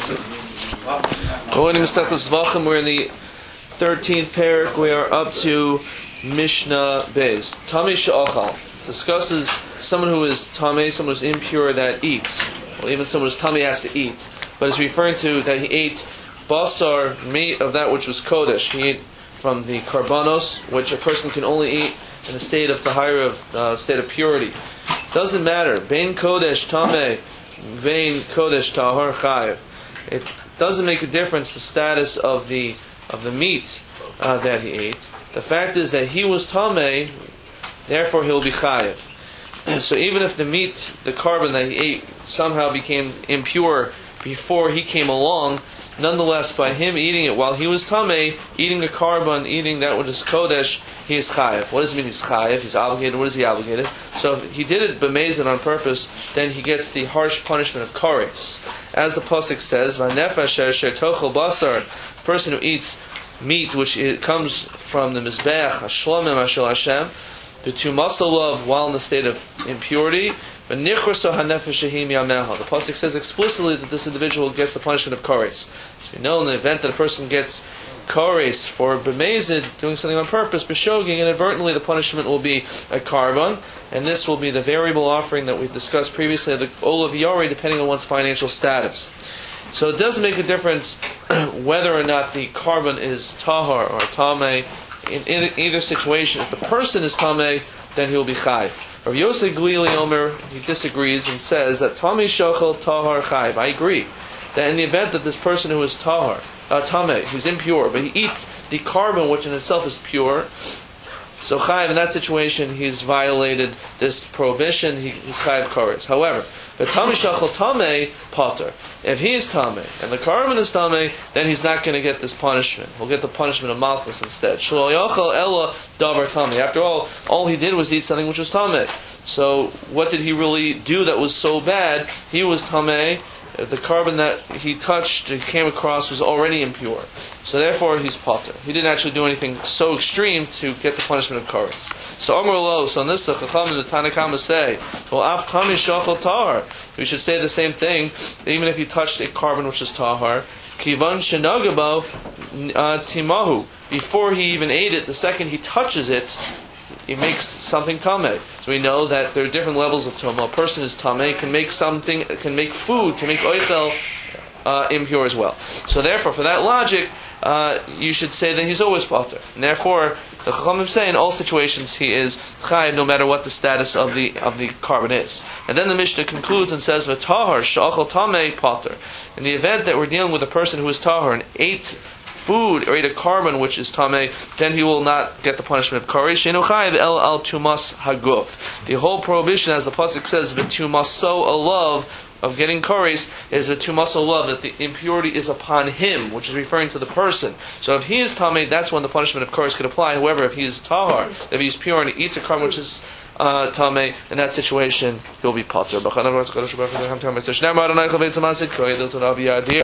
We're in the 13th parak. We are up to Mishnah Beis. Tamei she'achal discusses someone who is tamei, someone who is impure that eats. Well, even someone who is tamei has to eat, but it's referring to that he ate basar, meat of that which was kodesh. He ate from the karbanos, which a person can only eat in a state of tahira, state of purity. Doesn't matter. Vein kodesh tamei, vein kodesh tahor chayev. It doesn't make a difference the status of the meat that he ate. The fact is that he was tamei, therefore he'll be chayev. So even if the meat, the carbon that he ate, somehow became impure before he came along, nonetheless, by him eating it while he was tamei, eating the carbon, eating that which is kodesh, he is chayev. What does it mean he's chayev? He's obligated. What is he obligated? So if he did it b'mezid on purpose, then he gets the harsh punishment of kares. As the pasuk says, "V'nefesh asher tochel basar," person who eats meat which comes from the mizbeach hashlomim ashel Hashem, the tumasal love while in the state of impurity. The pasuk says explicitly that this individual gets the punishment of kares. So you know, in the event that a person gets kares for b'mezid, doing something on purpose, b'shoging, inadvertently the punishment will be a carbon, and this will be the variable offering that we discussed previously, the olav yori, depending on one's financial status. So it doesn't make a difference whether or not the carbon is tahar or tamei. In either situation, if the person is tamei, then he will be chayiv. Rav Yosef Glili Omer, he disagrees and says that tamei shochel tahar chayiv. I agree that in the event that this person who is tamei, he's impure, but he eats the carbon which in itself is pure, so chayiv, in that situation he's violated this prohibition, he's chayiv kares. However, the tamei shochel tamei pater. If he is tamei and the carbon is tamei, then he's not going to get this punishment. He'll get the punishment of malchus instead. Shelo yochel ella davar tamei. After all he did was eat something which was tamei. So what did he really do that was so bad? He was tamei. The carbon that he touched, he came across, was already impure. So therefore he's pater. He didn't actually do anything so extreme to get the punishment of kares. So Amar Lo, so on this the Chacham and the Tanna Kama say, well, af tamei shochel tahar. We should say the same thing, even if he touched a carbon which is tahar. Kivan shenagabo timahu. Before he even ate it, the second he touches it, he makes something tamei. So we know that there are different levels of tumah. A person is tamei, can make something, can make food, can make oichel impure as well. So therefore, for that logic, you should say that he's always pater. And therefore, the Chachamim say in all situations he is chayiv, no matter what the status of the carbon is. And then the Mishnah concludes and says, "V'tahar she'achal tamei pater." In the event that we're dealing with a person who is tahar and ate food or ate a carbon which is tamei, then he will not get the punishment of kares. She'enu chayiv el al tumas haguf. The whole prohibition, as the pasuk says, "V'tumaso alav," of getting kares is a tumas olav, that the impurity is upon him, which is referring to the person. So if he is tamei, that's when the punishment of kares could apply. However, if he is tahar, if he is pure and he eats a carbon which is tamei, in that situation he'll be pater.